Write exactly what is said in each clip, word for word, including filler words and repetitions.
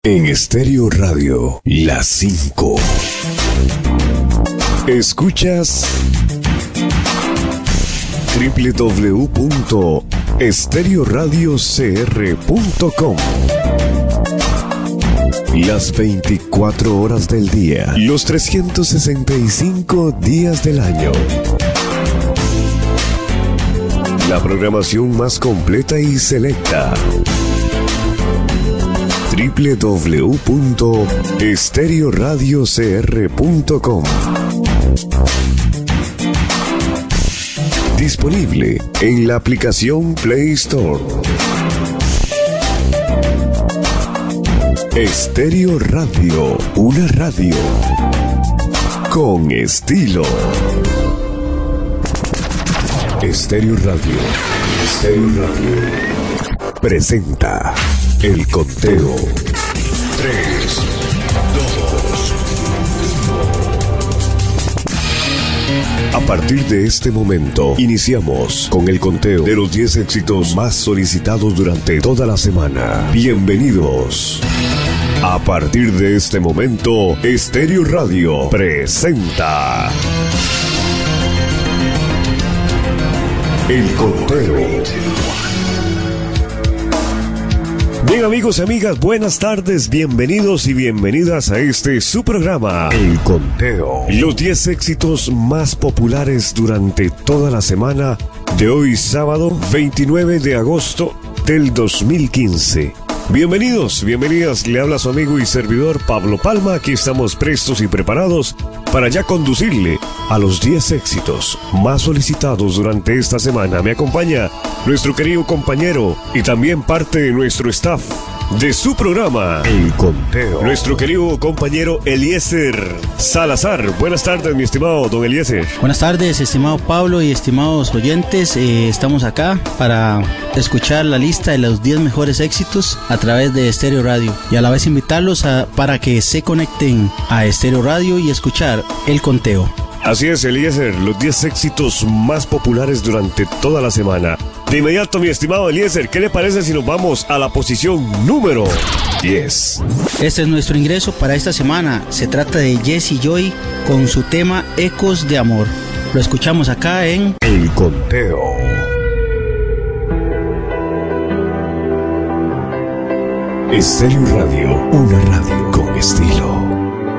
En Estéreo Radio, las cinco. Escuchas doble u doble u doble u punto estéreo radio c r punto com. Las veinticuatro horas del día, los trescientos sesenta y cinco días del año. La programación más completa y selecta. doble u doble u doble u punto estéreo radio c r punto com. Disponible en la aplicación Play Store. Estéreo Radio, una radio con estilo. Estéreo Radio, Estéreo Radio presenta El Conteo. Tres, dos, uno. A partir de este momento, iniciamos con el conteo de los diez éxitos más solicitados durante toda la semana. Bienvenidos. A partir de este momento, Estéreo Radio presenta El Conteo. Bien, amigos y amigas, buenas tardes, bienvenidos y bienvenidas a este su programa, El Conteo. Los diez éxitos más populares durante toda la semana de hoy, sábado veintinueve de agosto del dos mil quince. Bienvenidos, bienvenidas, le habla su amigo y servidor Pablo Palma. Aquí estamos prestos y preparados para ya conducirle a los diez éxitos más solicitados durante esta semana. Me acompaña nuestro querido compañero y también parte de nuestro staff de su programa, El Conteo, nuestro querido compañero Eliezer Salazar. Buenas tardes, mi estimado don Eliezer. Buenas tardes, estimado Pablo y estimados oyentes. Eh, estamos acá para escuchar la lista de los diez mejores éxitos a través de Estéreo Radio y a la vez invitarlos a, para que se conecten a Estéreo Radio y escuchar El Conteo. Así es, Eliezer, los diez éxitos más populares durante toda la semana. De inmediato, mi estimado Eliezer, ¿qué le parece si nos vamos a la posición número diez? Este es nuestro ingreso para esta semana. Se trata de Jessie Joy con su tema Ecos de Amor. Lo escuchamos acá en El Conteo. Estéreo Radio, una radio con estilo.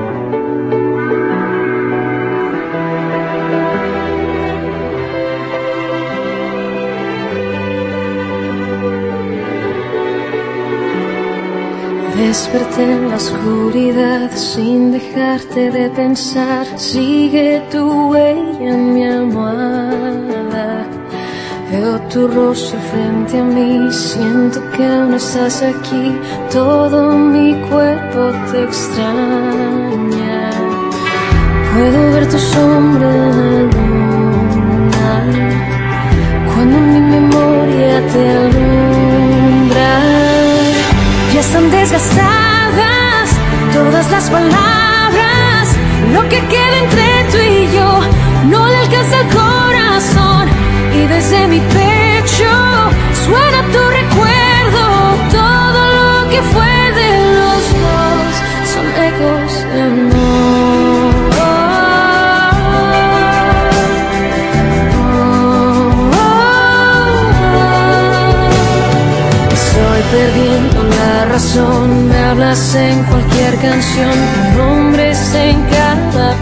Desperté en la oscuridad sin dejarte de pensar. Sigue tu huella en mi almohada. Veo tu rostro frente a mí. Siento que aún estás aquí. Todo mi cuerpo te extraña. Puedo ver tu sombra en la luna cuando mi memoria te alumbra. Ya están desgastadas todas las palabras. Lo que queda entre tú y yo no le alcanza el corazón. Y desde mi pecho suena tu recuerdo. Todo lo que fue de los dos son ecos de amor. Oh, oh, oh. Estoy perdiendo la razón, me hablas en cualquier canción, tu nombre es en cada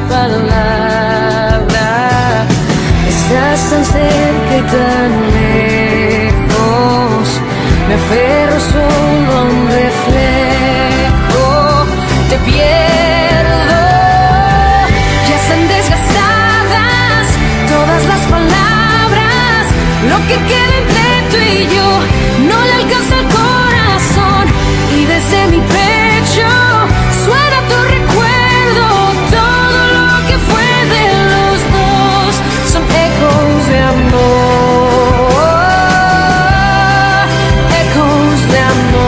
palabra. Estás tan cerca y tan lejos, me aferro solo a un reflejo, te pierdo. Ya están desgastadas todas las palabras, lo que queda entre tú y yo no le alcanza el corazón. Y desde mi pecho suena tu recuerdo. Todo lo que fue de los dos son ecos de amor. Ecos de amor.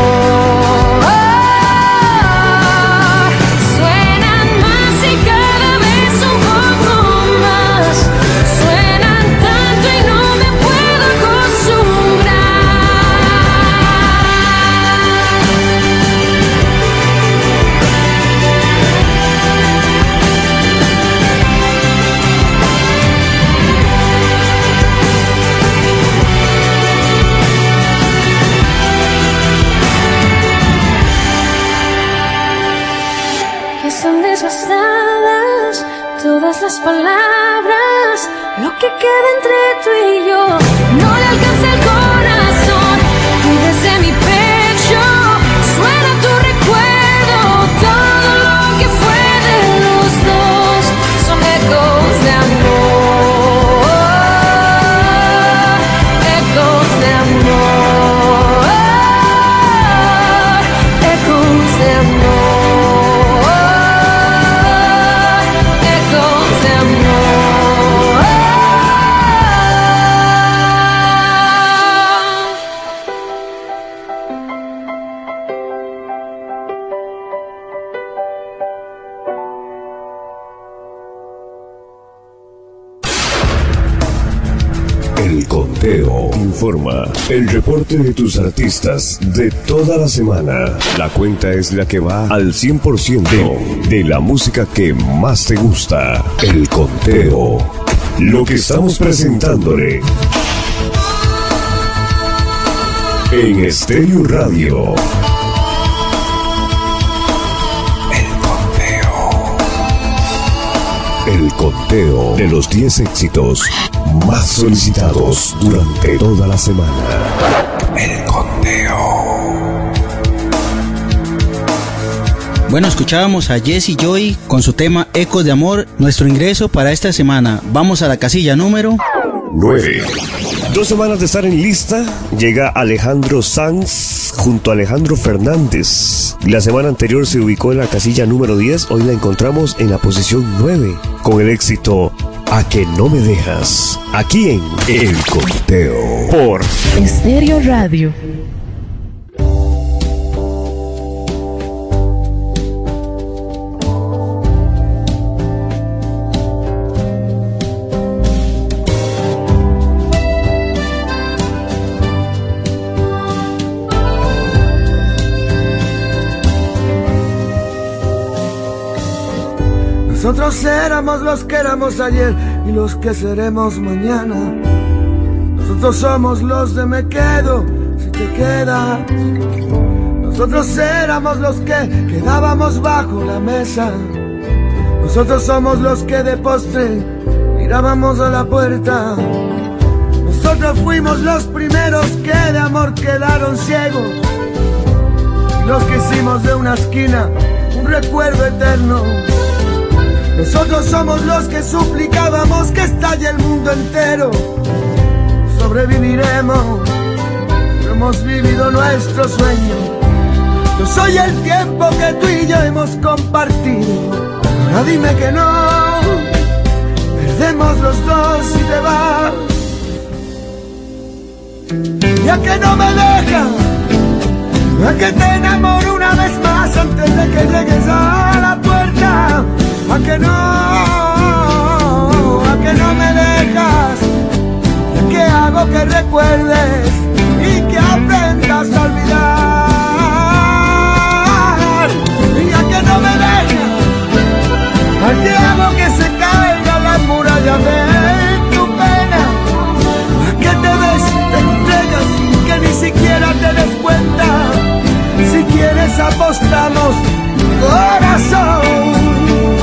queda entre tú y yo. No le alcanza el corazón y desde mi pecho suena tu recuerdo. Todo lo que fue de los dos son ecos de amor, ecos de amor, ecos de amor, ecos de amor. El Conteo informa el reporte de tus artistas de toda la semana. La cuenta es la que va al cien por ciento de la música que más te gusta. El Conteo. Lo que estamos presentándole en Estéreo Radio. El conteo de los diez éxitos más solicitados durante toda la semana. El conteo. Bueno, escuchábamos a Jesse Joy con su tema Ecos de Amor. Nuestro ingreso para esta semana. Vamos a la casilla número nueve. Dos semanas de estar en lista, llega Alejandro Sanz junto a Alejandro Fernández. La semana anterior se ubicó en la casilla número diez, hoy la encontramos en la posición nueve, con el éxito A que no me dejas, aquí en El Conteo, por Estéreo Radio. Nosotros éramos los que éramos ayer y los que seremos mañana. Nosotros somos los de me quedo si te quedas. Nosotros éramos los que quedábamos bajo la mesa. Nosotros somos los que de postre mirábamos a la puerta. Nosotros fuimos los primeros que de amor quedaron ciegos, y los que hicimos de una esquina un recuerdo eterno. Nosotros somos los que suplicábamos que estalle el mundo entero. Sobreviviremos, pero hemos vivido nuestro sueño. Yo soy el tiempo que tú y yo hemos compartido. Ahora dime que no, perdemos los dos si te vas. Ya que no me dejas, a que te enamoro una vez más antes de que llegues a la puerta. A que no, a que no me dejas, a que hago que recuerdes y que aprendas a olvidar. Y a que no me dejas, a que hago que se caiga la muralla de tu pena. A que te des y te entregas que ni siquiera te des cuenta. Si quieres apostamos, corazón.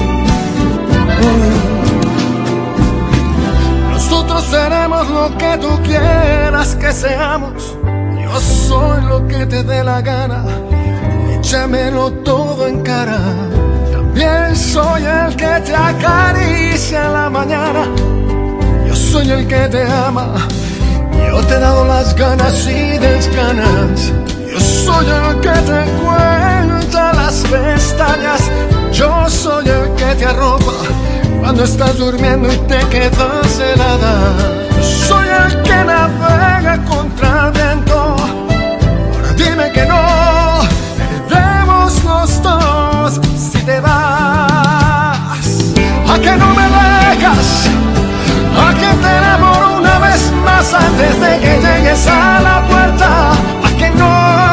Nosotros seremos lo que tú quieras que seamos. Yo soy lo que te dé la gana. Échamelo todo en cara. También soy el que te acaricia en la mañana. Yo soy el que te ama. Yo te he dado las ganas y desganas. Yo soy el que te cuenta las pestañas. Yo soy el que te arropa cuando estás durmiendo y te quedas helada. Yo soy el que navega contra el viento. Ahora dime que no, perdemos los dos si te vas. A que no me dejas, a que te enamoro una vez más antes de que llegues a la puerta. A que no,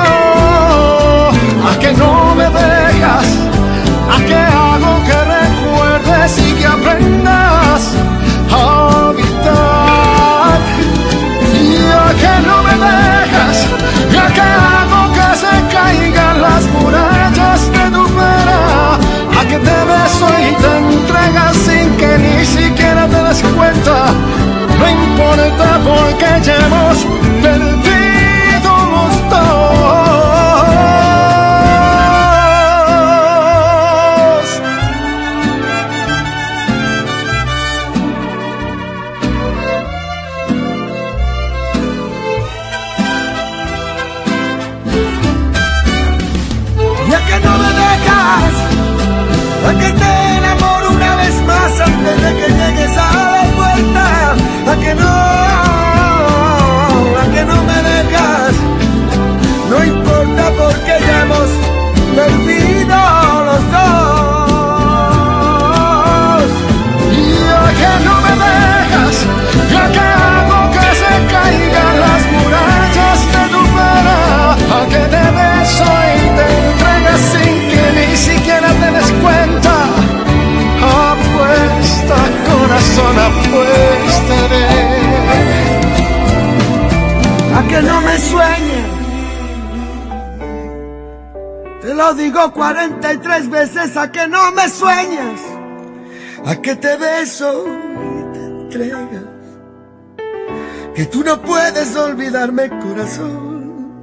a que no me dejas, a que hago que recuerdes y que aprendas a habitar. Y a que no me Te lo digo cuarenta y tres veces, a que no me sueñas, a que te beso y te entregas, que tú no puedes olvidarme, corazón.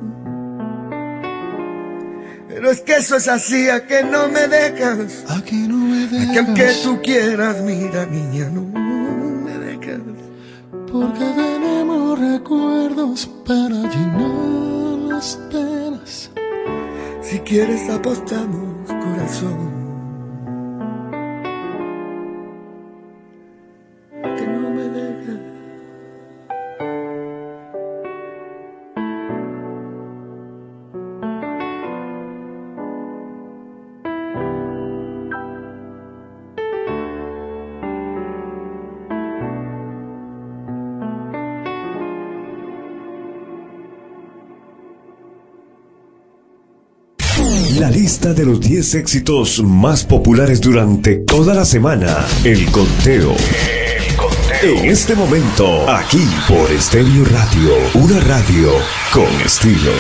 Pero es que eso es así, a que no me dejas, a que no me dejas, a que aunque tú quieras, mira niña, no me dejas. Porque tenemos recuerdos para llenar las penas. Si quieres apostamos, corazón. Que no me dejas. La lista de los diez éxitos más populares durante toda la semana. El conteo. El conteo. En este momento, aquí por Estéreo Radio. Una radio con estilo.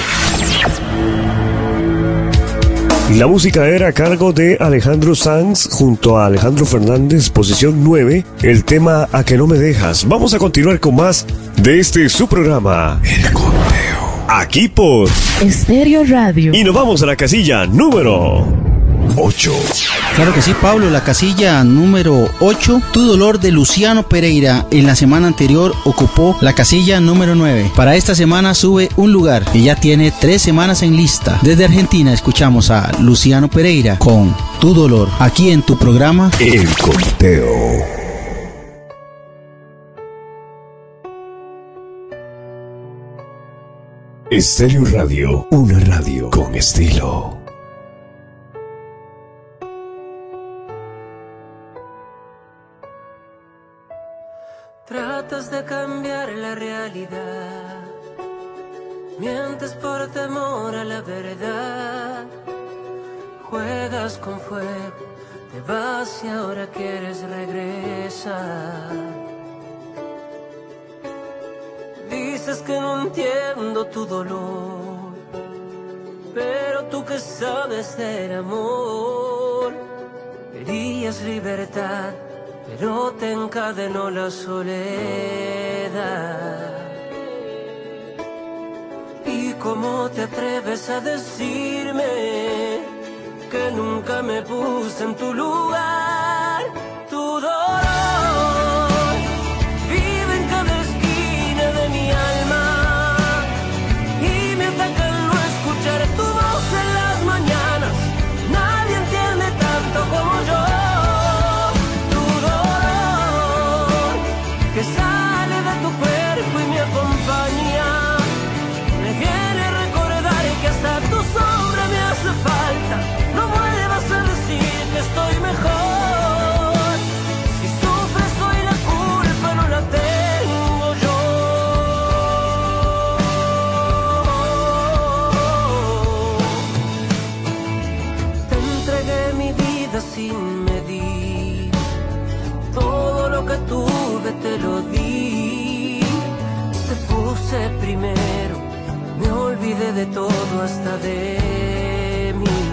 La música era a cargo de Alejandro Sanz junto a Alejandro Fernández, posición nueve, el tema A que no me dejas. Vamos a continuar con más de este su programa, El Conteo. Aquí por Estéreo Radio. Y nos vamos a la casilla número ocho. Claro que sí, Pablo, la casilla número ocho, Tu dolor, de Luciano Pereira. En la semana anterior ocupó la casilla número nueve. Para esta semana sube un lugar y ya tiene tres semanas en lista. Desde Argentina escuchamos a Luciano Pereira con Tu dolor, aquí en tu programa El Conteo. Estéreo Radio, una radio con estilo. Tratas de cambiar la realidad, mientes por temor a la verdad, juegas con fuego, te vas y ahora quieres regresar. Dices que no entiendo tu dolor, pero tú que sabes del amor. Querías libertad, pero te encadenó la soledad. ¿Y cómo te atreves a decirme que nunca me puse en tu lugar? Tu dolor vive en cada esquina de mi alma y me ataca al no escuchar tu voz en las mañanas. Nadie entiende tanto como yo tu dolor, que sale de tu cuerpo y me acompaña. Me viene a recordar que hasta tu sombra me hace falta. No vuelvas a decir que estoy mejor. Si sufres hoy la culpa no la tengo yo. Te entregué mi vida sin medir, todo lo que tuve te lo di. Te puse primero, me olvidé de todo hasta de mí.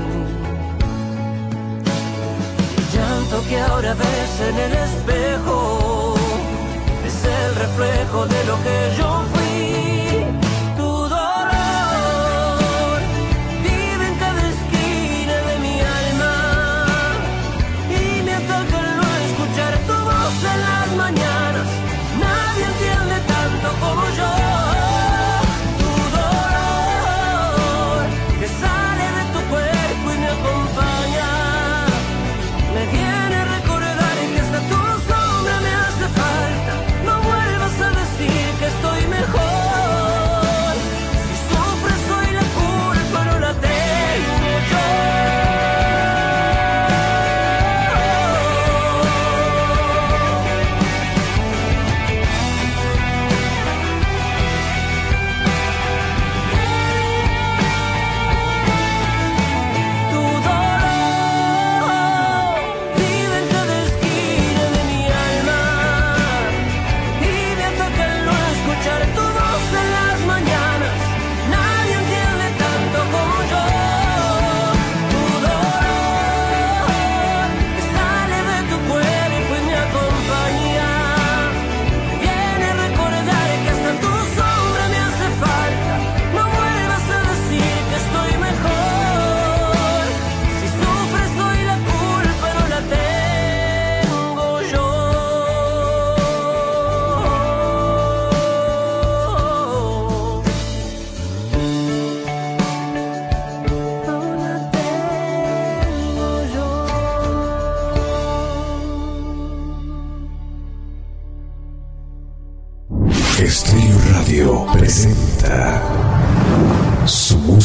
El llanto que ahora ves en el espejo es el reflejo de lo que yo fui. Tu dolor vive en cada esquina de mi alma y me ataca el no escuchar tu voz en las mañanas. Nadie entiende tanto como yo tu dolor, que sale de tu cuerpo y me acompaña. Me viene a recordar que hasta tu sombra me hace falta. No vuelvas a decir que estoy mejor.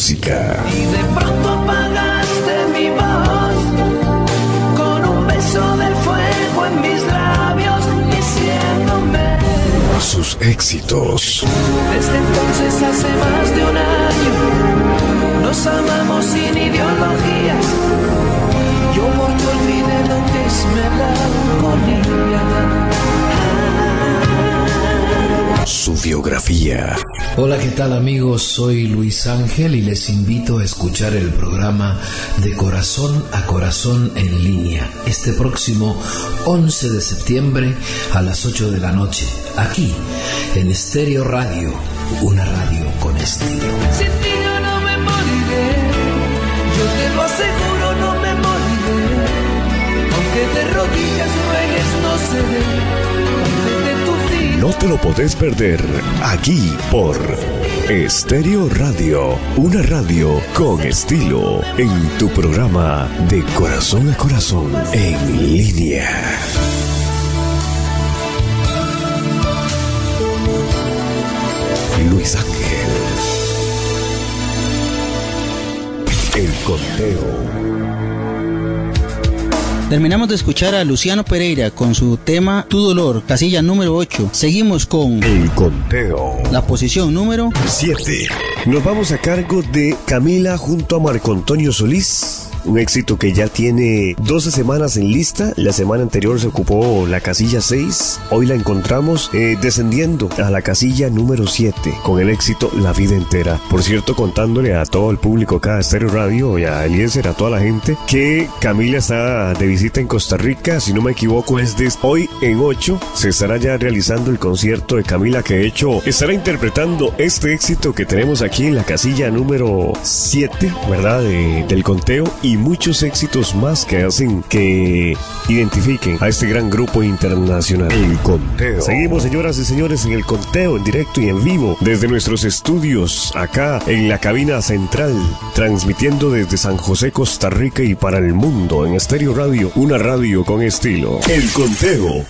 música. Y de pronto apagaste mi voz con un beso de fuego en mis labios, diciéndome sus éxitos. desde entonces hace más de un año nos amamos sin ideologías. Yo por tu olvidé lo que es melancolía. Su biografía. Hola, ¿qué tal amigos? Soy Luis Ángel y les invito a escuchar el programa De Corazón a Corazón en línea este próximo once de septiembre a las ocho de la noche, aquí en Estéreo Radio, una radio con estilo. Sin ti yo no me moriré, yo te lo aseguro, no me moriré. Aunque de rodillas ruegues, no seré de tu fin. No te lo podés perder aquí por Estéreo Radio, una radio con estilo, en tu programa De Corazón a Corazón en línea. Luis Ángel. El conteo. Terminamos de escuchar a Luciano Pereira con su tema Tu Dolor, casilla número ocho. Seguimos con El conteo. la posición número siete. Nos vamos a cargo de Camila junto a Marco Antonio Solís. Un éxito que ya tiene doce semanas en lista. La semana anterior se ocupó la casilla seis. Hoy la encontramos eh, descendiendo a la casilla número siete con el éxito La Vida Entera. Por cierto, contándole a todo el público acá de Estéreo Radio y a Eliezer, a toda la gente, que Camila está de visita en Costa Rica. Si no me equivoco, es de hoy en ocho. Se estará ya realizando el concierto de Camila, que de hecho estará interpretando este éxito que tenemos aquí en la casilla número siete, ¿verdad? De, del conteo. Y y muchos éxitos más que hacen que identifiquen a este gran grupo internacional. El conteo. Seguimos, señoras y señores, en el conteo, en directo y en vivo, desde nuestros estudios, acá en la cabina central, transmitiendo desde San José, Costa Rica y para el mundo, en Estéreo Radio, una radio con estilo. El conteo.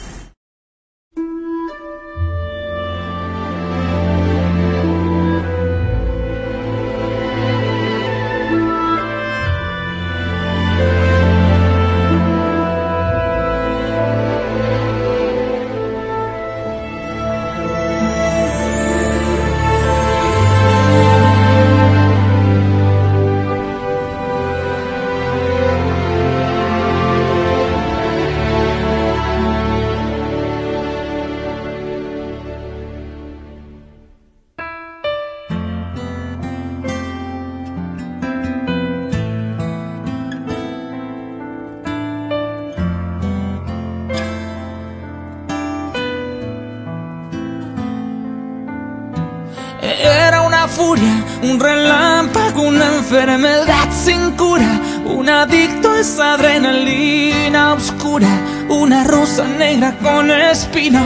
Un relámpago, una enfermedad sin cura, un adicto a esa adrenalina oscura, una rosa negra con espinos,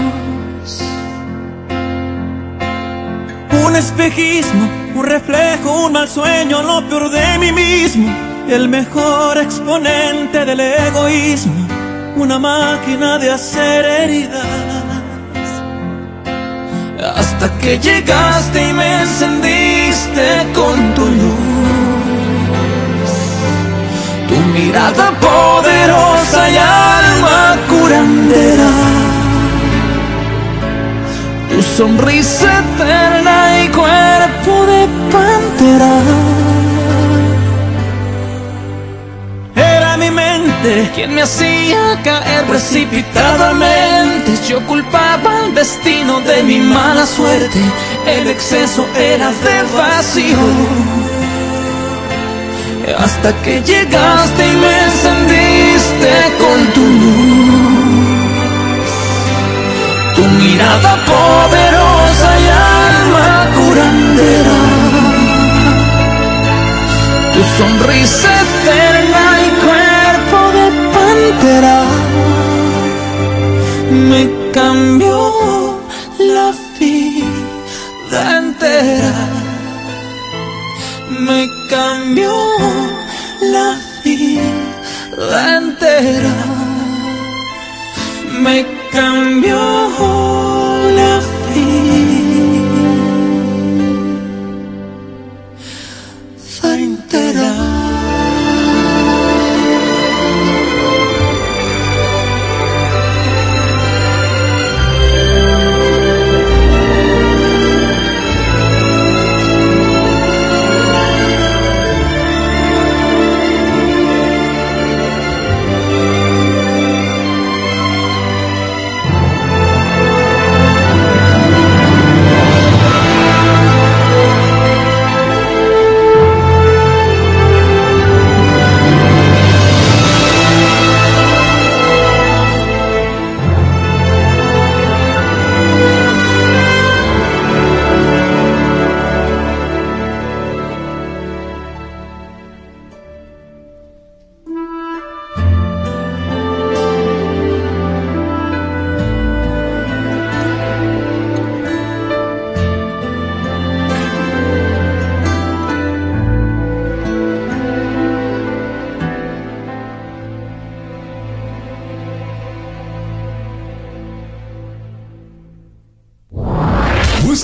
un espejismo, un reflejo, un mal sueño, lo peor de mí mismo, el mejor exponente del egoísmo, una máquina de hacer heridas. Hasta que llegaste y me encendiste con tu luz, tu mirada poderosa y alma curandera, tu sonrisa eterna y cuerpo de pantera. Era mi mente quien me hacía caer precipitadamente. Yo culpaba al destino de mi mala suerte, el exceso era de vacío. Hasta que llegaste y me encendiste con tu luz, tu mirada poderosa y alma curandera, tu sonrisa eterna y cuerpo de pantera. Me cambió la vida entera, me cambió la vida entera, me cambió la vida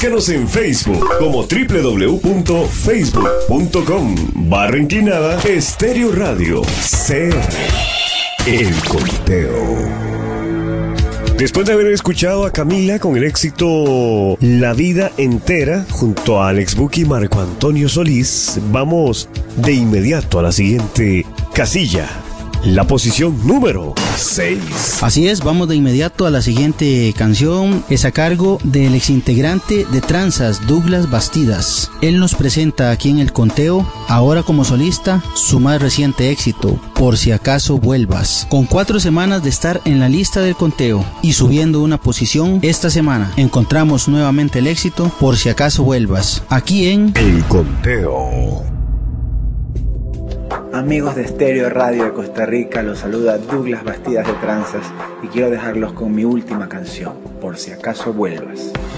Búscanos en Facebook como doble u doble u doble u punto facebook punto com barra inclinada Estéreo Radio C R. El Conteo. Después de haber escuchado a Camila con el éxito La Vida Entera junto a Alex Buki y Marco Antonio Solís, vamos de inmediato a la siguiente casilla. La posición número seis. Así es, vamos de inmediato a la siguiente canción. Es a cargo del exintegrante de Tranzas, Douglas Bastidas. Él nos presenta aquí en el conteo, ahora como solista, su más reciente éxito, Por si acaso vuelvas. Con cuatro semanas de estar en la lista del conteo y subiendo una posición, esta semana encontramos nuevamente el éxito, Por si acaso vuelvas, aquí en El Conteo. Amigos de Estéreo Radio de Costa Rica, los saluda Douglas Bastidas de Tranzas y quiero dejarlos con mi última canción, Por si acaso vuelvas.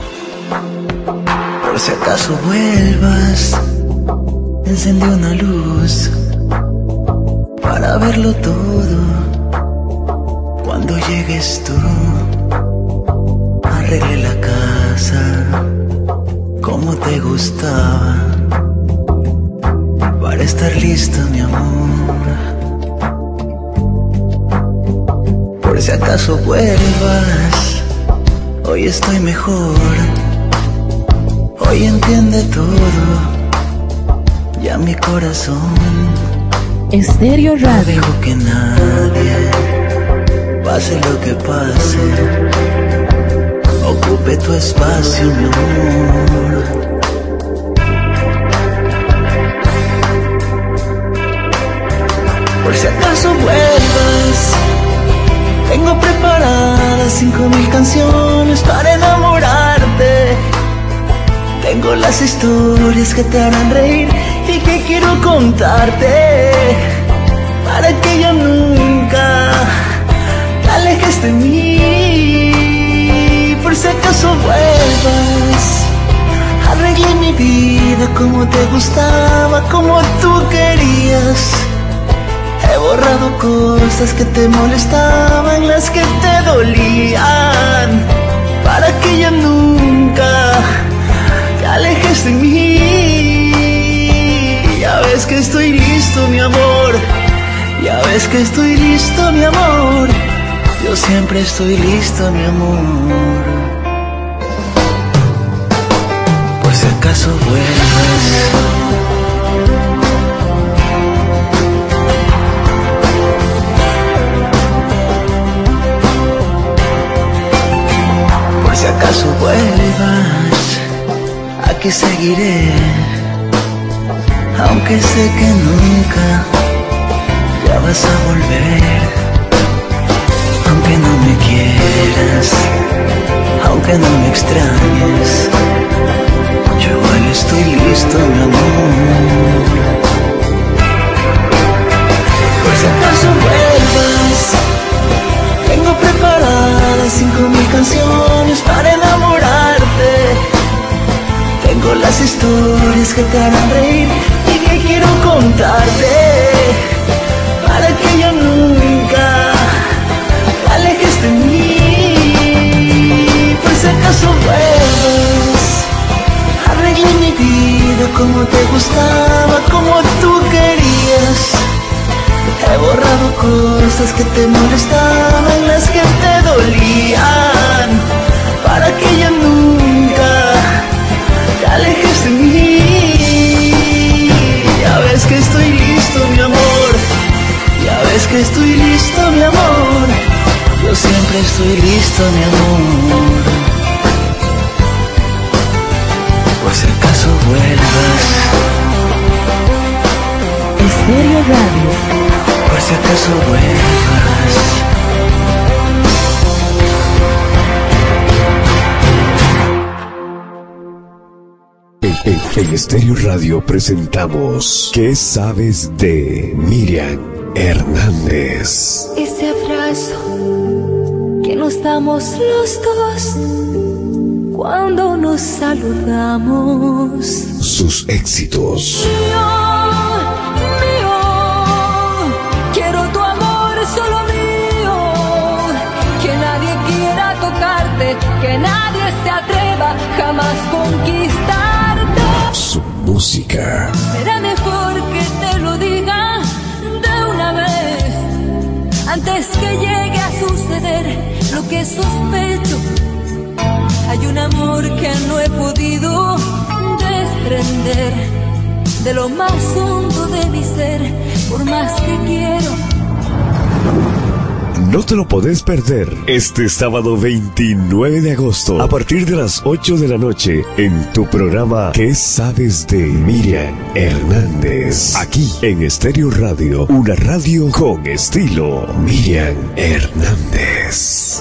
Por si acaso vuelvas, encendí una luz para verlo todo. Cuando llegues tú, arregle la casa como te gustaba, para estar lista, mi amor. Por si acaso vuelvas, hoy estoy mejor. Hoy entiende todo, ya mi corazón. Estéreo Radio. No dejo que nadie, pase lo que pase, ocupe tu espacio, mi amor. Por si acaso vuelvas, tengo preparadas cinco mil canciones para enamorarte. Tengo las historias que te harán reír y que quiero contarte, para que ya nunca te alejes de mí. Por si acaso vuelvas, arreglé mi vida como te gustaba, como tú querías. He borrado cosas que te molestaban, las que te dolían, para que ya nunca te alejes de mí. Ya ves que estoy listo, mi amor. Ya ves que estoy listo, mi amor. Yo siempre estoy listo, mi amor. Por si acaso vuelvas. Si acaso vuelvas, aquí seguiré, aunque sé que nunca ya vas a volver. Aunque no me quieras, aunque no me extrañes, yo igual estoy listo, mi amor. Por si acaso vuelvas, tengo preparadas cinco mil canciones para enamorarte. Tengo las historias que te harán reír y que quiero contarte, para que ya nunca te alejes de mí. Por si acaso vuelvas, arreglé mi vida como te gustaba, como tú querías. He borrado cosas que te molestaban, las que te dolían, para que ya nunca te alejes de mí. Ya ves que estoy listo, mi amor. Ya ves que estoy listo, mi amor. Yo siempre estoy listo, mi amor. Por si acaso vuelvas. Estéreo Radio. Por si acaso vuelvas. En, en Estéreo Radio presentamos ¿Qué sabes de Miriam Hernández? Ese abrazo que nos damos los dos cuando nos saludamos. Sus éxitos. Que nadie se atreva jamás con antes que llegue a suceder lo que sospecho. Hay un amor que no he podido desprender de lo más hondo de mi ser, por más que quiero. No te lo podés perder este sábado veintinueve de agosto a partir de las ocho de la noche en tu programa ¿Qué sabes de Miriam Hernández? Aquí en Estéreo Radio, una radio con estilo. Miriam Hernández.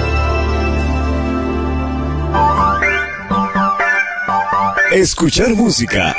Escuchar música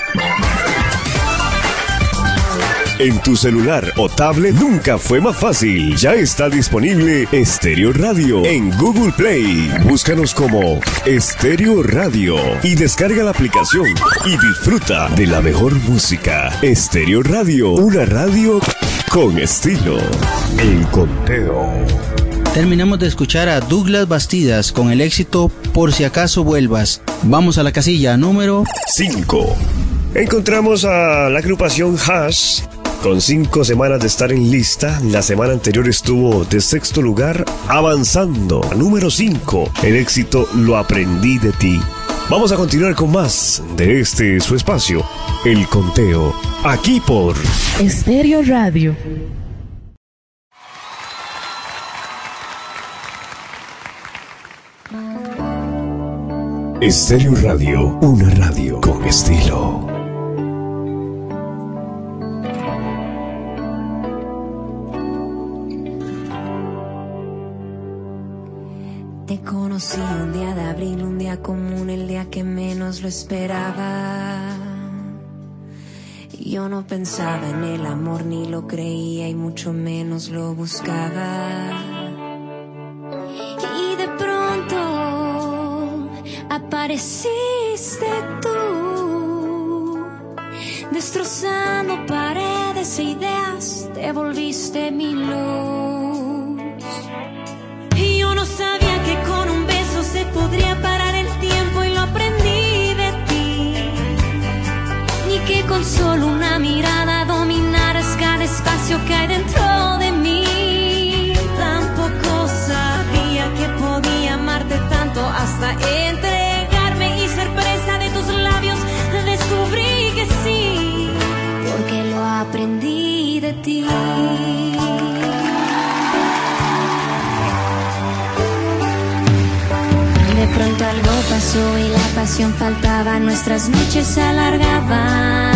en tu celular o tablet nunca fue más fácil. Ya está disponible Estéreo Radio en Google Play. Búscanos como Estéreo Radio y descarga la aplicación y disfruta de la mejor música. Estéreo Radio, una radio con estilo. El Conteo. Terminamos de escuchar a Douglas Bastidas con el éxito Por si acaso vuelvas. Vamos a la casilla número cinco. Encontramos a la agrupación Hash con cinco semanas de estar en lista. La semana anterior estuvo de sexto lugar, avanzando a número cinco. El éxito Lo aprendí de ti. Vamos a continuar con más de este su espacio, El Conteo, aquí por Estéreo Radio. Estéreo Radio, una radio con estilo. Te conocí un día de abril, un día común, el día que menos lo esperaba. Yo no pensaba en el amor, ni lo creía y mucho menos lo buscaba. Y de pronto apareciste tú, destrozando paredes e ideas, te volviste mi luz. Y yo no sabía que con un beso se podría parar el tiempo, y lo aprendí de ti. Ni que con solo una mirada dominaras cada espacio que hay dentro de mí. Tampoco sabía que podía amarte tanto hasta entregarme y ser presa de tus labios. Descubrí que sí, porque lo aprendí de ti. De pronto algo pasó y la pasión faltaba, nuestras noches se alargaban.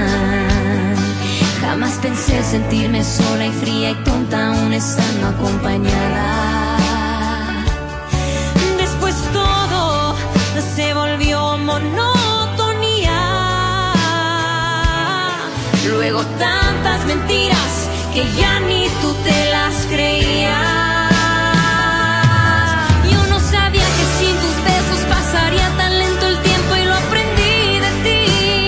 Jamás pensé sentirme sola y fría y tonta aún estando acompañada. Después todo se volvió monotonía. Luego tantas mentiras que ya ni tú te las creías. Pasaría tan lento el tiempo y lo aprendí de ti.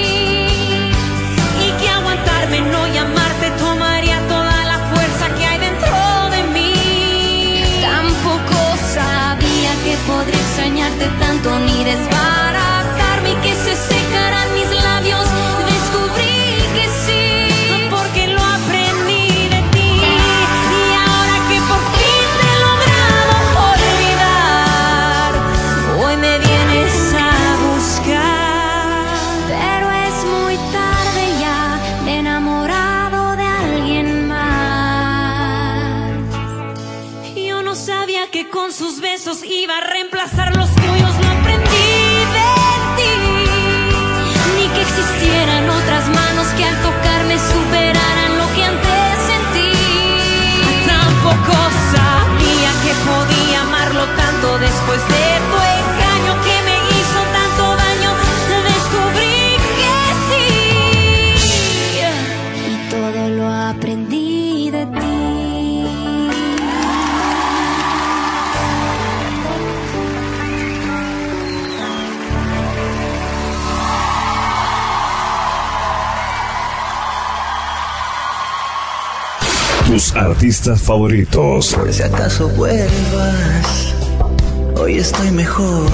Y que aguantarme, no llamarte, tomaría toda la fuerza que hay dentro de mí. Tampoco sabía que podría extrañarte tanto ni desbaratarme y que se secaran mis labios. Descubrí que sí, porque lo aprendí de ti. Y ahora que por fin te he logrado olvidar, hoy me vienes a buscar. Pero es muy tarde ya, me he enamorado de alguien más. Yo no sabía que con sus besos iba a reemplazar los tuyos. Lo aprendí de ti. Ni que existieran otras manos que al tocarme superaran lo que antes sentí. Tampoco sabía que podía amarlo tanto después de tu engaño que me hizo tanto daño. Descubrí que sí, y todo lo aprendí de ti. Tus artistas favoritos. Por si acaso vuelvas, hoy estoy mejor.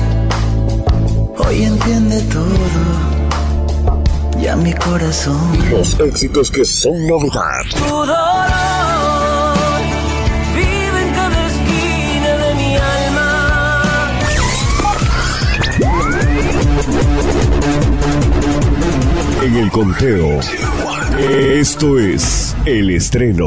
Hoy entiende todo, ya mi corazón. Los éxitos que son novedad. Tu dolor En el conteo. Esto es el estreno.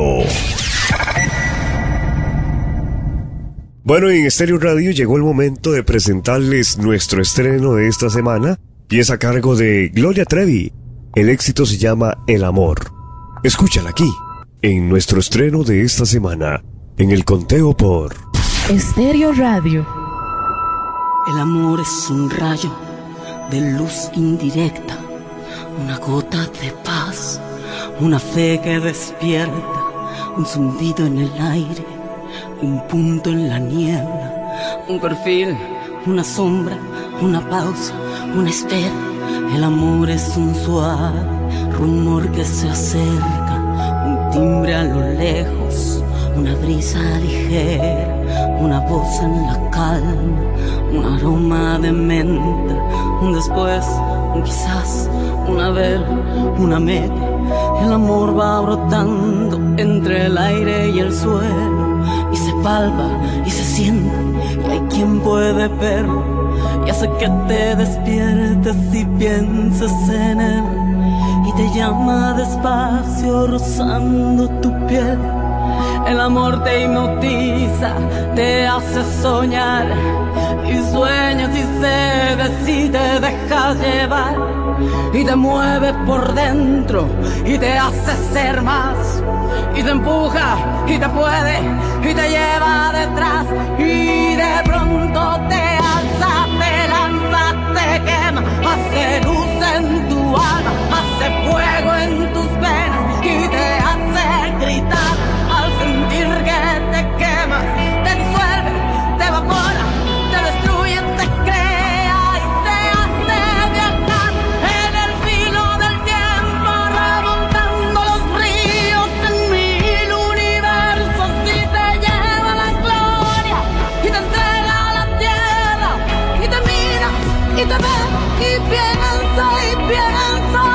Bueno, en Estéreo Radio llegó el momento de presentarles nuestro estreno de esta semana y es a cargo de Gloria Trevi. El éxito se llama El Amor. Escúchala aquí, en nuestro estreno de esta semana, en el conteo por Estéreo Radio. El amor es un rayo de luz indirecta, una gota de paz, una fe que despierta, un zumbido en el aire, un punto en la niebla, un perfil, una sombra, una pausa, una espera. El amor es un suave rumor que se acerca, un timbre a lo lejos, una brisa ligera, una voz en la calma, un aroma de menta, un después, un quizás, un haber, una meta. El amor va brotando entre el aire y el suelo, y se palpa y se siente, y hay quien puede verlo, y hace que te despiertes y pienses en él, y te llama despacio rozando tu piel. El amor te hipnotiza, te hace soñar, y sueñas y cedes y te dejas llevar, y te mueve por dentro y te hace ser más, y te empuja y te puede y te lleva detrás, y de pronto te alza, te lanza, te quema, hace luz en tu alma, hace fuego en tus venas y te hace gritar al sentir que te quemas, te disuelve, te evapora, te destruye, te crea y te hace viajar en el filo del tiempo, remontando los ríos en mil universos, y te lleva a la gloria y te entrega a la tierra, y te mira y te ve y piensa y piensa.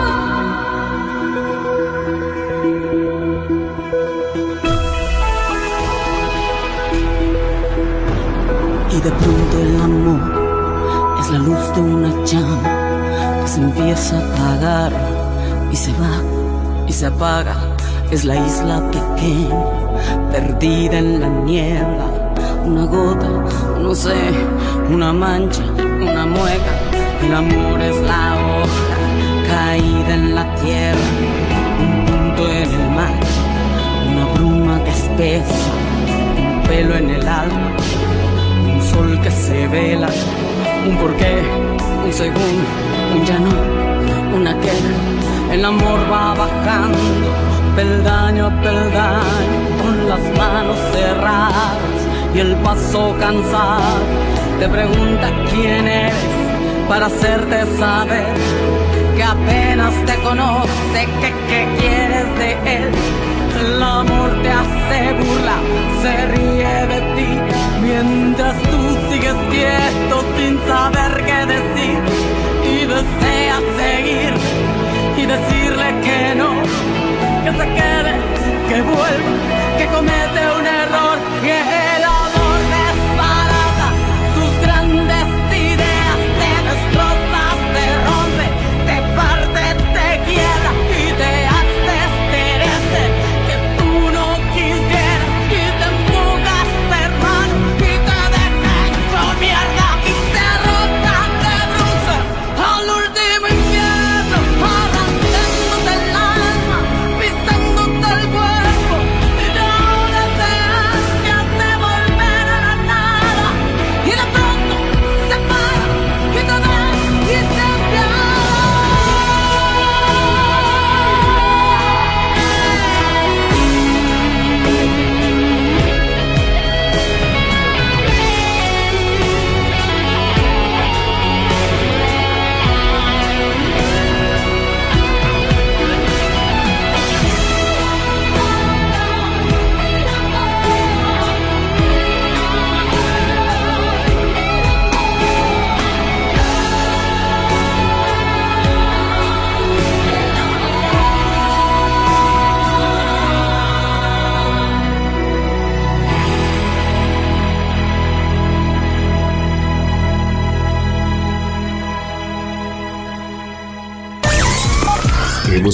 Y de pronto el amor es la luz de una llama que se empieza a apagar y se va y se apaga. Es la isla pequeña, perdida en la niebla, una gota, no sé, una mancha, una mueca. El amor es la hoja caída en la tierra, un punto en el mar, una bruma que espesa, un pelo en el alma, un sol que se vela, un porqué, un segundo, un ya no, una queda. El amor va bajando peldaño a peldaño, con las manos cerradas y el paso cansado. Te pregunta quién eres para hacerte saber que apenas te conoce, que qué quieres de él. El amor te hace burla, se ríe de ti, mientras tú sigues quieto sin saber qué decir, y deseas seguir y decirle que no, que se quede, que vuelva, que comete un error, que el amor desbarata tus grandes ideas, te destroza, te rompe, te parte, te quiebra y te hace esterece que tú no quisieras, y te empujas, hermano, y te deja hecho mierda y te rota, te bruces al último infierno, arrancándote el alma, pisándote el cuerpo, y ahora te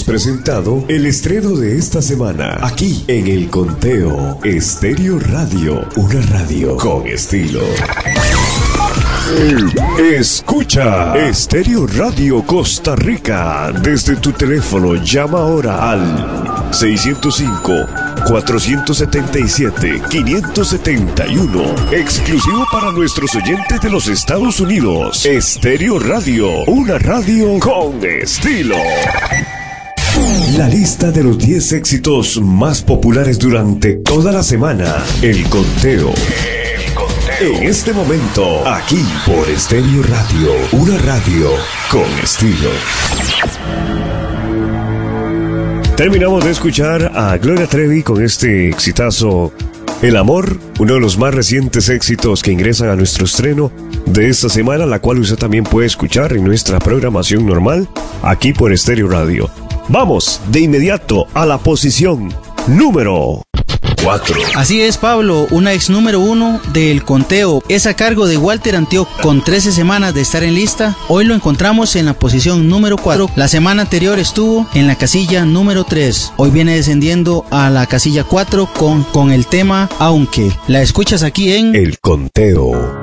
presentado el estreno de esta semana, aquí en El Conteo, Estéreo Radio, una radio con estilo. Escucha Estéreo Radio Costa Rica desde tu teléfono. Llama ahora al seiscientos cinco, cuatrocientos setenta y siete, quinientos setenta y uno. Exclusivo para nuestros oyentes de los Estados Unidos. Estéreo Radio, una radio con estilo. La lista de los diez éxitos más populares durante toda la semana. El Conteo. En este momento, aquí por Estéreo Radio, una radio con estilo. Terminamos de escuchar a Gloria Trevi con este exitazo El Amor, uno de los más recientes éxitos que ingresan a nuestro estreno de esta semana, la cual usted también puede escuchar en nuestra programación normal, aquí por Estéreo Radio. Vamos de inmediato a la posición número cuatro. Así es, Pablo, una ex número uno del Conteo es a cargo de Walter Antioch con trece semanas de estar en lista. Hoy lo encontramos en la posición número cuatro. La semana anterior estuvo en la casilla número tres. Hoy viene descendiendo a la casilla cuatro con, con el tema Aunque. La escuchas aquí en El Conteo.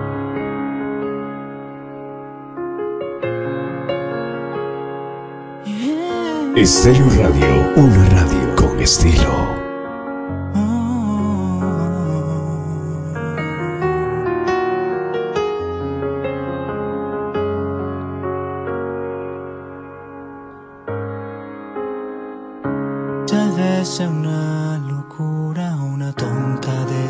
Estéreo Radio, una radio con estilo. Tal vez sea una locura, una tonta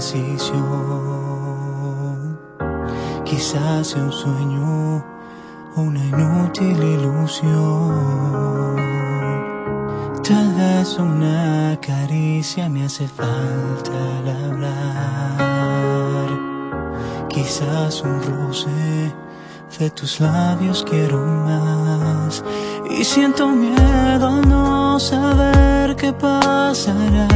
decisión. Quizás sea un sueño, una inútil ilusión. Tal vez una caricia me hace falta al hablar. Quizás un roce de tus labios quiero más. Y siento miedo al no saber qué pasará.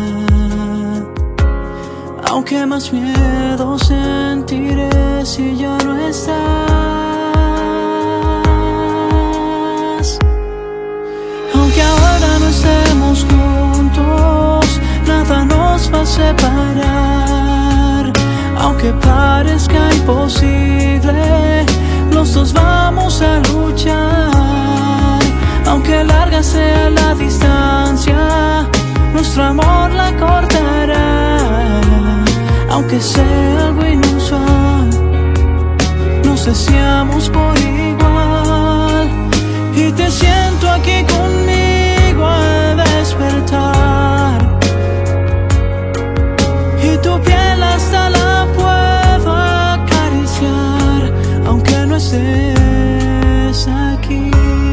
Aunque más miedo sentiré si ya no estás. Aunque ahora no estemos juntos, nada nos va a separar. Aunque parezca imposible, los dos vamos a luchar. Aunque larga sea la distancia, nuestro amor la cortará. Aunque sea algo inusual, nos deseamos por igual. Y te siento aquí conmigo al despertar. Y tu piel hasta la puedo acariciar, aunque no estés aquí.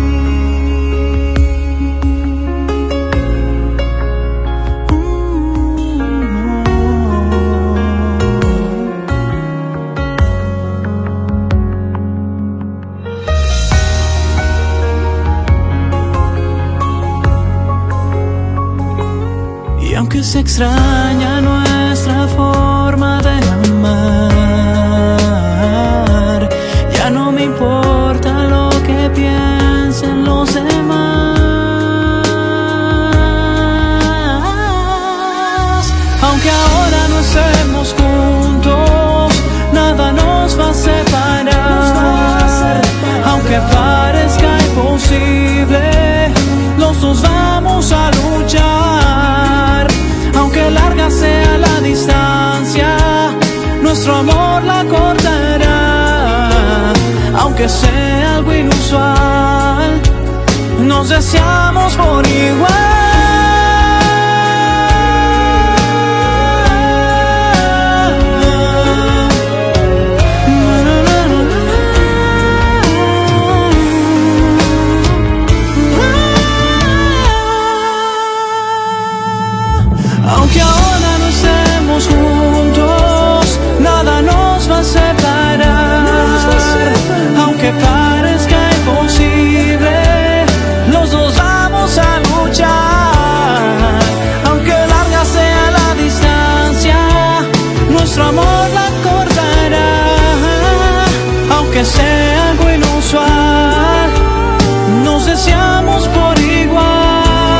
Aunque se extraña nuestra forma de amar, ya no me importa lo que piensen los demás. Aunque ahora no estemos juntos, nada nos va a separar. Aunque parezca imposible, los dos vamos a luchar. Aunque larga sea la distancia, nuestro amor la cortará. Aunque sea algo inusual, nos deseamos por igual. Aunque ahora no estemos juntos, nada nos va a separar. Aunque parezca imposible, los dos vamos a luchar. Aunque larga sea la distancia, nuestro amor la cortará. Aunque sea algo inusual, nos deseamos por igual.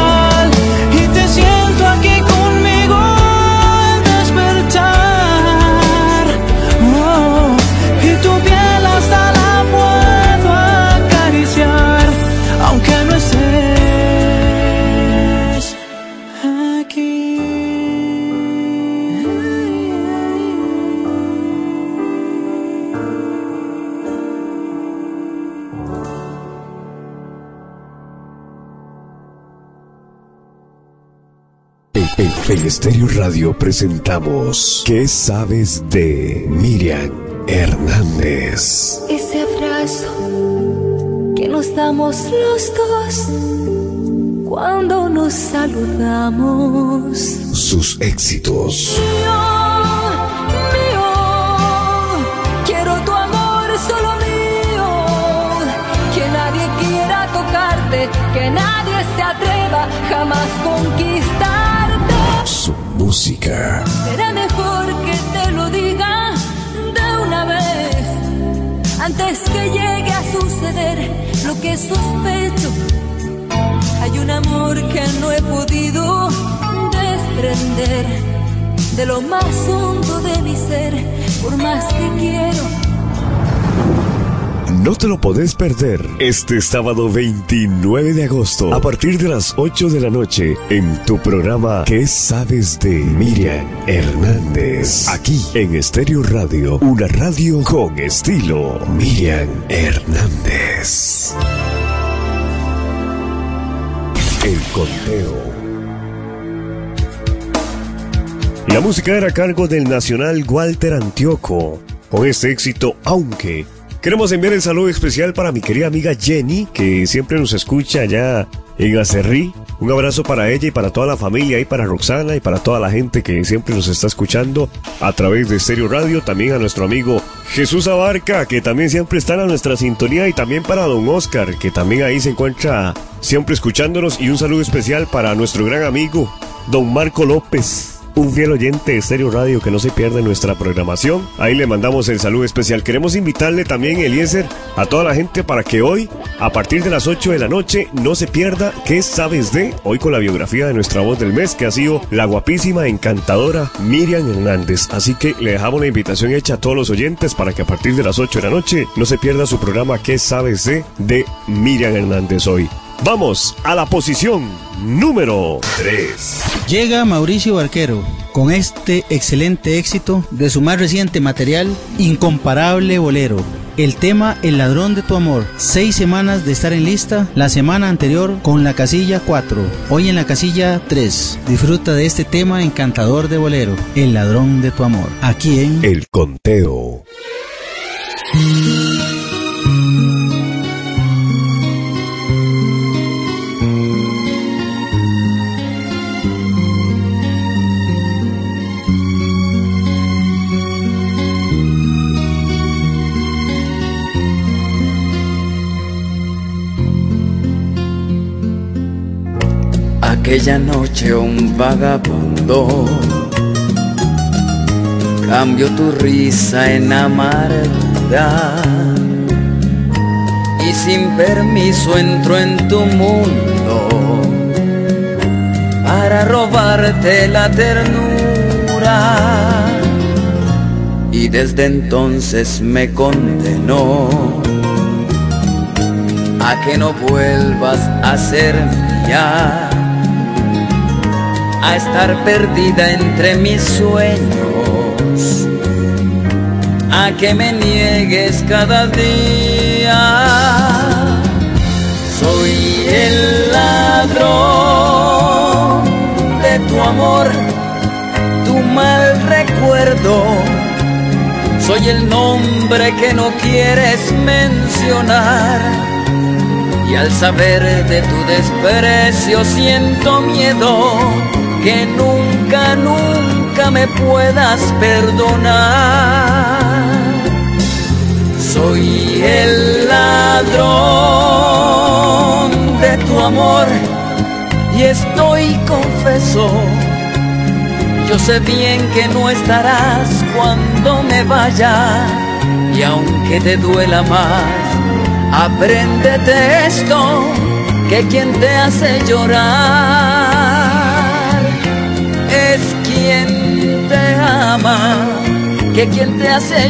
En Estéreo Radio presentamos ¿Qué sabes de Miriam Hernández? Ese abrazo que nos damos los dos cuando nos saludamos. Sus éxitos. Mío, mío, quiero tu amor solo mío. Que nadie quiera tocarte, que nadie se atreva jamás conquistarte. Su música. Será mejor que te lo diga de una vez, antes que llegue a suceder lo que sospecho. Hay un amor que no he podido desprender de lo más hondo de mi ser, por más que quiero. No te lo podés perder este sábado veintinueve de agosto a partir de las ocho de la noche en tu programa ¿Qué sabes de Miriam Hernández? Aquí en Estéreo Radio, una radio con estilo. Miriam Hernández. El conteo. La música era a cargo del nacional Walter Antioco. Con este éxito, Aunque. Queremos enviar el saludo especial para mi querida amiga Jenny, que siempre nos escucha allá en Acerrí. Un abrazo para ella y para toda la familia, y para Roxana y para toda la gente que siempre nos está escuchando a través de Estéreo Radio. También a nuestro amigo Jesús Abarca, que también siempre está en nuestra sintonía, y también para don Oscar, que también ahí se encuentra siempre escuchándonos. Y un saludo especial para nuestro gran amigo don Marco López, un fiel oyente de Estéreo Radio que no se pierde nuestra programación. Ahí le mandamos el saludo especial. Queremos invitarle también, Eliezer, a toda la gente para que hoy, a partir de las ocho de la noche, no se pierda ¿Qué sabes de? Hoy con la biografía de nuestra voz del mes, que ha sido la guapísima, encantadora Miriam Hernández. Así que le dejamos la invitación hecha a todos los oyentes para que a partir de las ocho de la noche no se pierda su programa ¿Qué sabes de? De Miriam Hernández hoy. Vamos a la posición número tres. Llega Mauricio Barquero con este excelente éxito de su más reciente material, Incomparable Bolero. El tema El ladrón de tu amor. Seis semanas de estar en lista. La semana anterior con la casilla cuatro. Hoy en la casilla tres. Disfruta de este tema encantador de bolero, El ladrón de tu amor. Aquí en El Conteo. Aquella noche un vagabundo cambió tu risa en amargura y sin permiso entró en tu mundo para robarte la ternura, y desde entonces me condenó a que no vuelvas a ser mía, a estar perdida entre mis sueños, a que me niegues cada día. Soy el ladrón de tu amor, tu mal recuerdo. Soy el nombre que no quieres mencionar, y al saber de tu desprecio siento miedo que nunca, nunca me puedas perdonar. Soy el ladrón de tu amor y estoy confeso. Yo sé bien que no estarás cuando me vaya, y aunque te duela más, apréndete esto, que quien te hace llorar es quien te ama, que quien te hace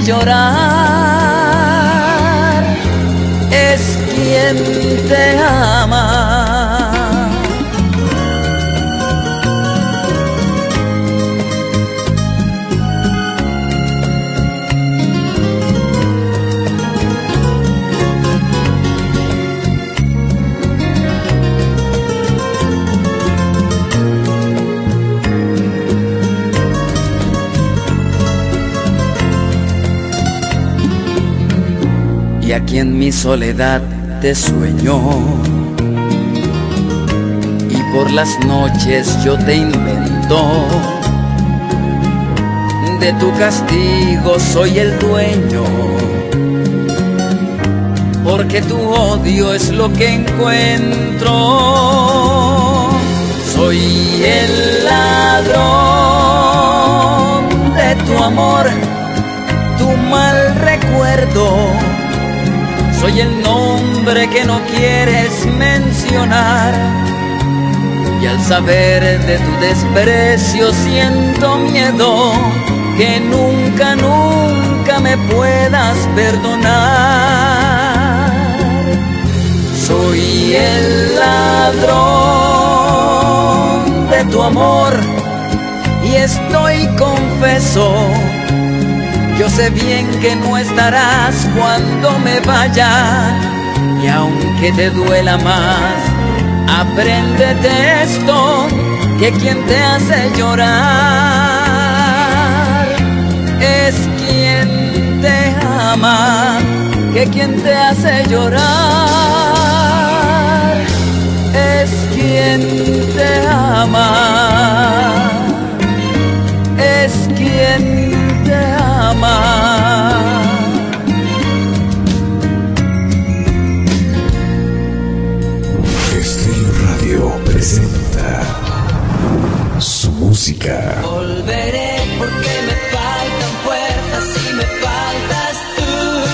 llorar es quien te ama. y aquí en mi soledad te sueño. Y por las noches yo te invento, de tu castigo soy el dueño, porque tu odio es lo que encuentro. Soy el ladrón de tu amor, tu mal recuerdo. Soy el nombre que no quieres mencionar, y al saber de tu desprecio siento miedo que nunca, nunca me puedas perdonar. Soy el ladrón de tu amor y estoy confeso. Yo sé bien que no estarás cuando me vaya, y aunque te duela más, apréndete esto, que quien te hace llorar es quien te ama, que quien te hace llorar es quien te ama, es quien te ama. Estéreo Radio presenta su música. Volveré porque me faltan fuerzas y me faltas tú.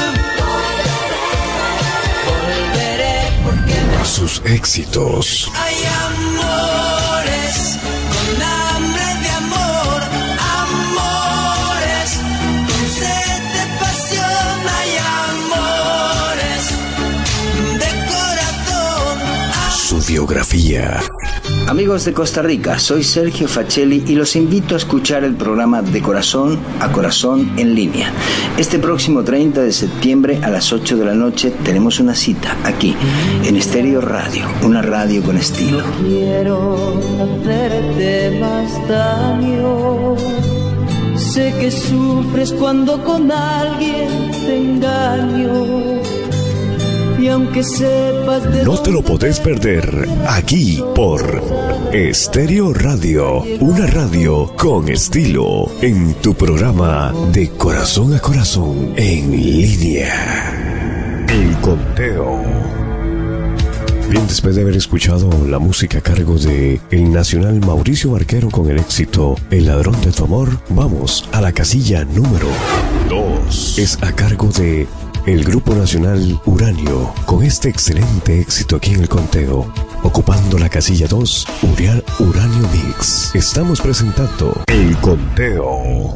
Volveré porque me... Sus éxitos. Hay amores con hambre de amor, amores con sed de pasión. Hay amores de corazón. Su biografía. Amigos de Costa Rica, soy Sergio Facelli y los invito a escuchar el programa De Corazón a Corazón en línea. Este próximo treinta de septiembre a las ocho de la noche tenemos una cita aquí, en Estéreo Radio, una radio con estilo. No quiero hacerte más daño. Sé que sufres cuando con alguien te engaño. Y aunque sepas de No te lo podés perder aquí por Estéreo Radio, una radio con estilo, en tu programa De Corazón a Corazón en línea. El Conteo. Bien, después de haber escuchado la música a cargo de el nacional Mauricio Barquero con el éxito El Ladrón de tu Amor, vamos a la casilla número dos. Es a cargo de el Grupo Nacional Uranio, con este excelente éxito aquí en el Conteo. Ocupando la casilla dos, Urial Uranio Mix. Estamos presentando El Conteo.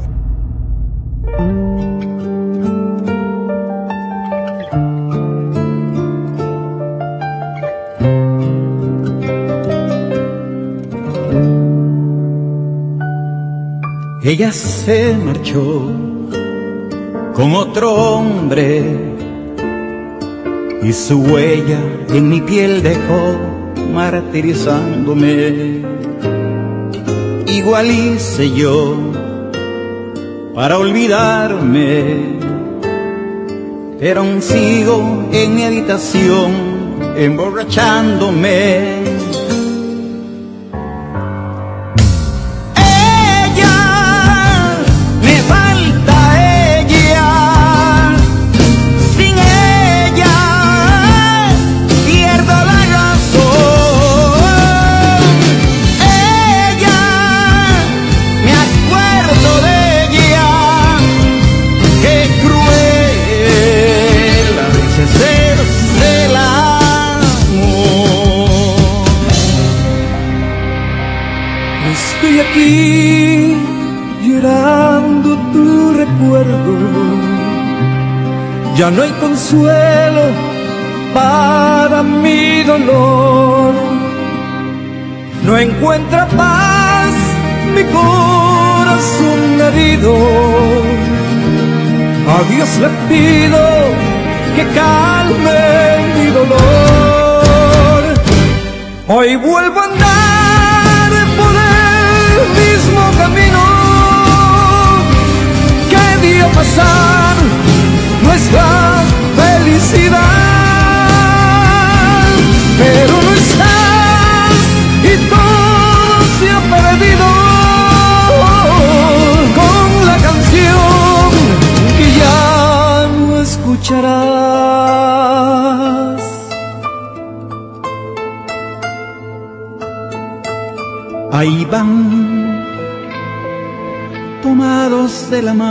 Ella se marchó con otro hombre y su huella en mi piel dejó martirizándome. Igual hice yo para olvidarme, pero aún sigo en mi habitación emborrachándome. Aquí llorando tu recuerdo, ya no hay consuelo para mi dolor, no encuentra paz mi corazón herido. A Dios le pido que calme mi dolor. Hoy vuelvo a andar mismo camino que vio pasar nuestra felicidad. ahí van, tomados de la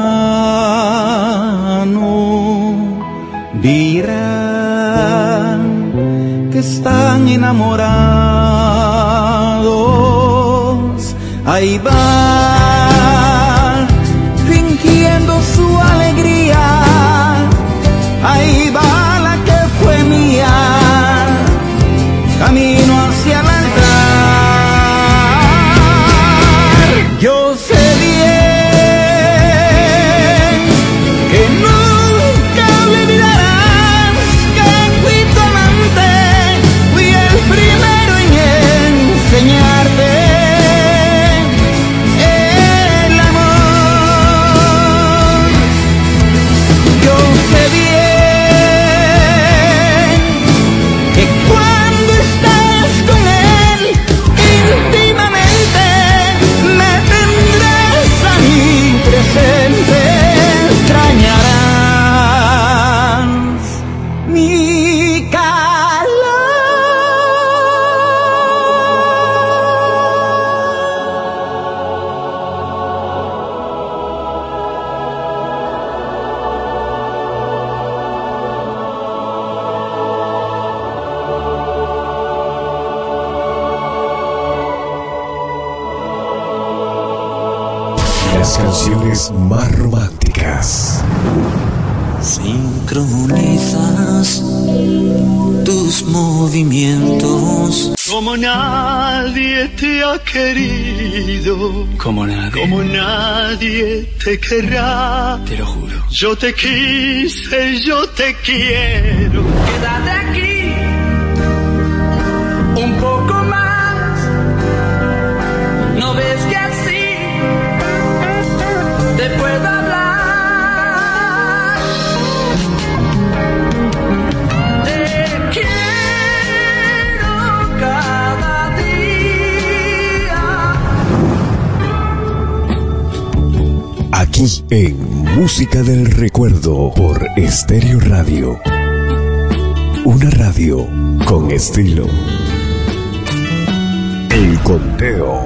mano, dirán que están enamorados. Ahí van, fingiendo su alegría. Ahí va la que fue mía, camino hacia el altar. Yo sé bien que nunca olvidarás que fui tu amante, fui el primero en enseñarte el amor. Yo sé bien que cuando estés con él íntimamente me tendrás a mí presente, extrañarás mi Las canciones más románticas. Sincronizas tus movimientos. Como nadie te ha querido, Como nadie, como nadie te querrá. te lo juro. Yo te quise, yo te quiero. Quédate aquí un poco más. ¿No ves que así te puedo hablar? Te quiero cada día. Aquí en Música del Recuerdo por Estéreo Radio. Una radio con estilo. El Conteo.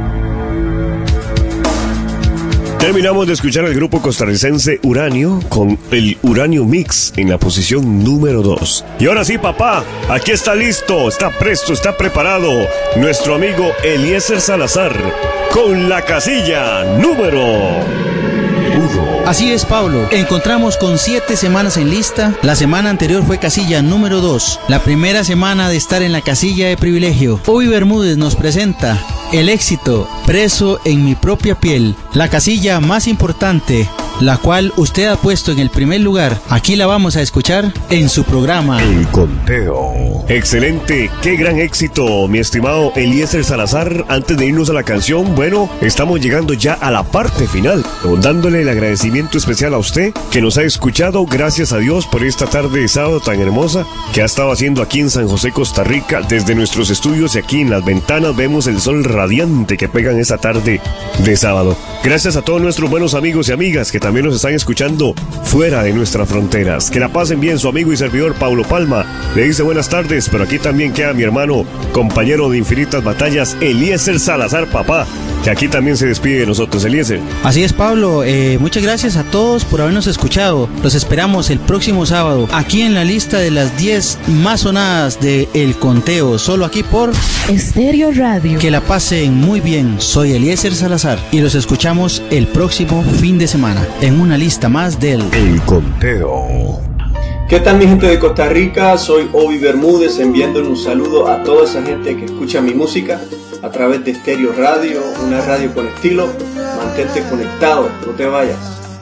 Terminamos de escuchar al grupo costarricense Uranio con el Uranio Mix en la posición número dos. Y ahora sí, papá, aquí está listo, está presto, está preparado nuestro amigo Eliezer Salazar con la casilla número uno. Así es, Pablo. Encontramos con siete semanas en lista. La semana anterior fue casilla número dos. La primera semana de estar en la casilla de privilegio. Obi Bermúdez nos presenta el éxito Preso en mi propia piel. La casilla más importante, la cual usted ha puesto en el primer lugar. Aquí la vamos a escuchar en su programa El Conteo. Excelente, qué gran éxito, mi estimado Eliezer Salazar. Antes de irnos a la canción, bueno, estamos llegando ya a la parte final, dándole el agradecimiento especial a usted que nos ha escuchado. Gracias a Dios por esta tarde de sábado tan hermosa que ha estado haciendo aquí en San José, Costa Rica. Desde nuestros estudios y aquí en las ventanas vemos el sol radiante que pega en esta tarde de sábado. Gracias a todos nuestros buenos amigos y amigas que también nos están escuchando fuera de nuestras fronteras. Que la pasen bien. Su amigo y servidor Paulo Palma le dice buenas tardes, pero aquí también queda mi hermano, compañero de infinitas batallas, Eliezer Salazar, papá, que aquí también se despide de nosotros. Eliezer. Así es, Pablo. Eh, muchas gracias a todos por habernos escuchado. Los esperamos el próximo sábado aquí en la lista de las diez más sonadas de El Conteo, solo aquí por Estéreo Radio. Que la pasen muy bien. Soy Eliezer Salazar y los escuchamos el próximo fin de semana en una lista más del El Conteo. ¿Qué tal, mi gente de Costa Rica? Soy Obi Bermúdez, enviándole un saludo a toda esa gente que escucha mi música a través de Estéreo Radio, una radio con estilo. Mantente conectado, no te vayas.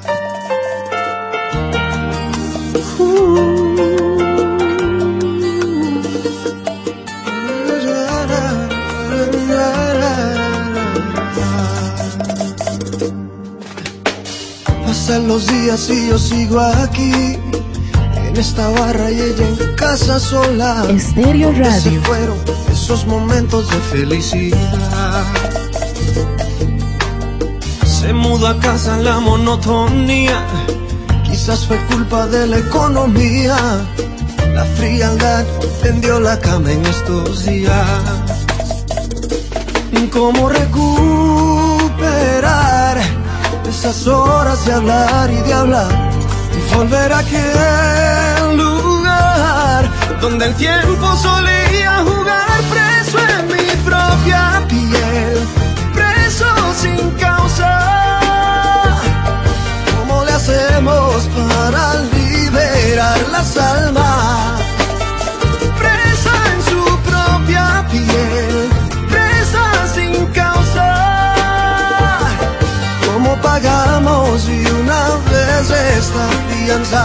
Pasan los días y yo sigo aquí en esta barra y ella en casa sola. Estéreo Radio. Se fueron esos momentos de felicidad. Se mudó a casa en la monotonía. Quizás fue culpa de la economía. La frialdad tendió la cama en estos días. cómo recuperar esas horas de hablar y de hablar y volver a aquel lugar donde el tiempo solía jugar, preso en mi propia piel, preso sin causa. ¿Cómo le hacemos para liberar las almas? Presa en su propia piel, presa sin causa. ¿Cómo pagamos y una vez esta fianza?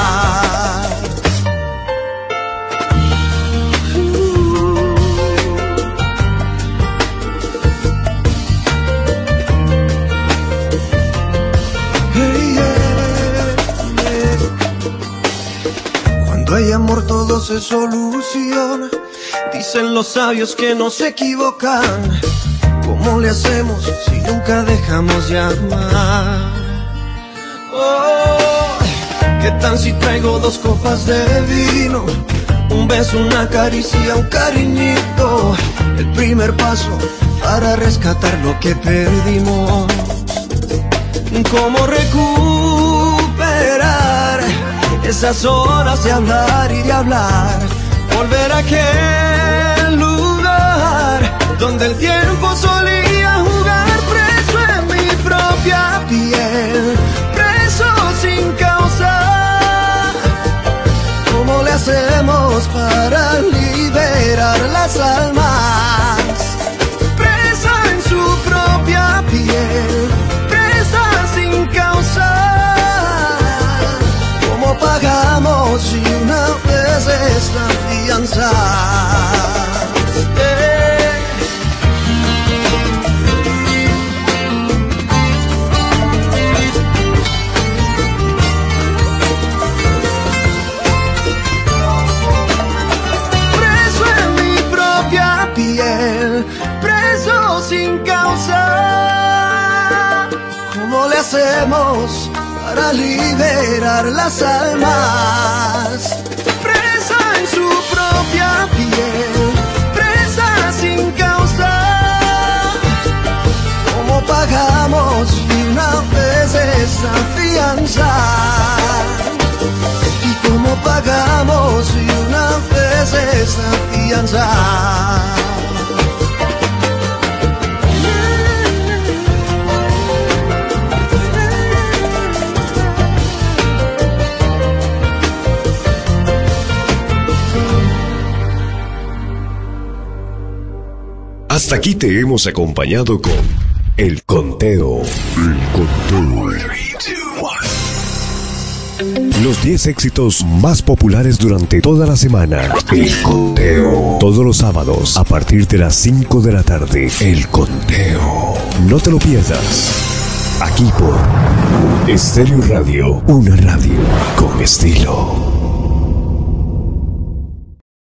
Cuando hay amor todo se soluciona, dicen los sabios que no se equivocan. ¿Cómo le hacemos si nunca dejamos de amar? Oh, ¿qué tal si traigo dos copas de vino? Un beso, una caricia, un cariñito. El primer paso para rescatar lo que perdimos. ¿Cómo recuperar esas horas de hablar y de hablar? Volver a aquel lugar donde el tiempo solía jugar, preso en mi propia piel, preso sin causa. ¿Cómo le hacemos para liberar las almas? Presa en su propia piel, presa sin causa. ¿Cómo pagamos si una vez esta fianza? Eh. Preso en mi propia piel, preso sin causa. ¿Cómo le hacemos para liberar las almas? Presa en su propia piel, presa sin causa. ¿Cómo pagamos una vez esa fianza? ¿Y cómo pagamos una vez esa fianza? Hasta aquí te hemos acompañado con El Conteo. El Conteo. Los diez éxitos más populares durante toda la semana. El Conteo. Todos los sábados a partir de las cinco de la tarde. El Conteo. No te lo pierdas. Aquí por Estéreo Radio. Una radio con estilo.